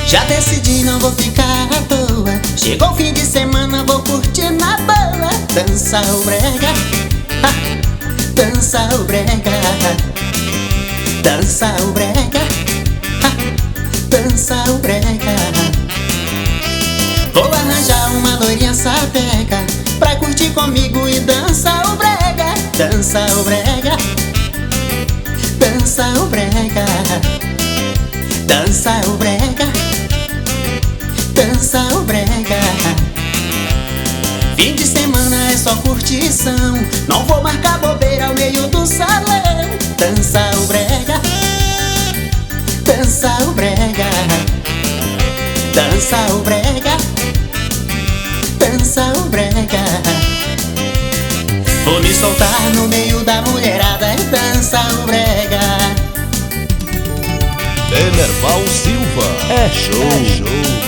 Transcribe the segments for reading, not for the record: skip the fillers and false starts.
Já decidi, não vou ficar à toa. Chegou o fim de semana, vou curtir na boa. Dança o brega, ha, dança o brega, dança o brega, ha, dança o brega. Vou arranjar uma loirinha sapeca pra curtir comigo e dança o brega. Dança o brega, dança o brega, dança o brega, dança o brega. Fim de semana é só curtição, não vou marcar bobeira ao meio do salão. Dança o brega, dança o brega, dança o brega, dança o brega. Vou me soltar no meio da mulherada e dança o brega. Enerval Silva, é show, é show.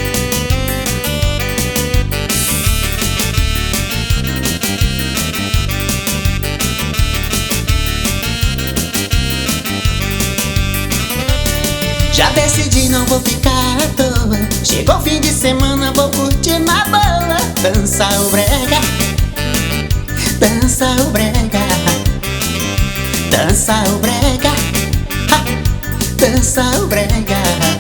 Já decidi, não vou ficar à toa. Chegou o fim de semana, vou curtir na boa. Dança o brega, dança o brega, dança o brega, ha, dança o brega.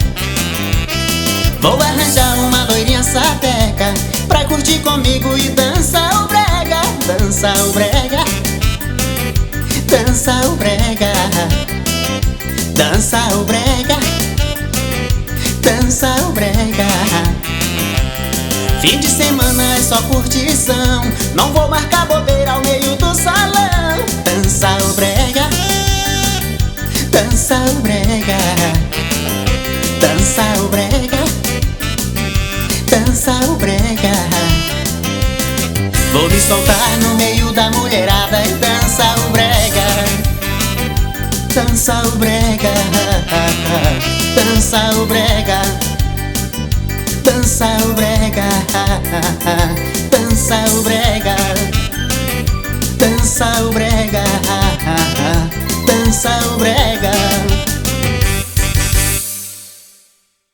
Vou arranjar uma loirinha sapeca pra curtir comigo e dança o brega. Dança o brega, dança o brega, dança o brega, dança o brega. Fim de semana é só curtição, não vou marcar bobeira ao meio do salão. Dança o brega, dança o brega, dança o brega, dança o brega. Vou me soltar no meio da mulherada e dança o brega. Dança o brega, dança o brega, dança o brega, dança o brega, dança o brega, dança o brega.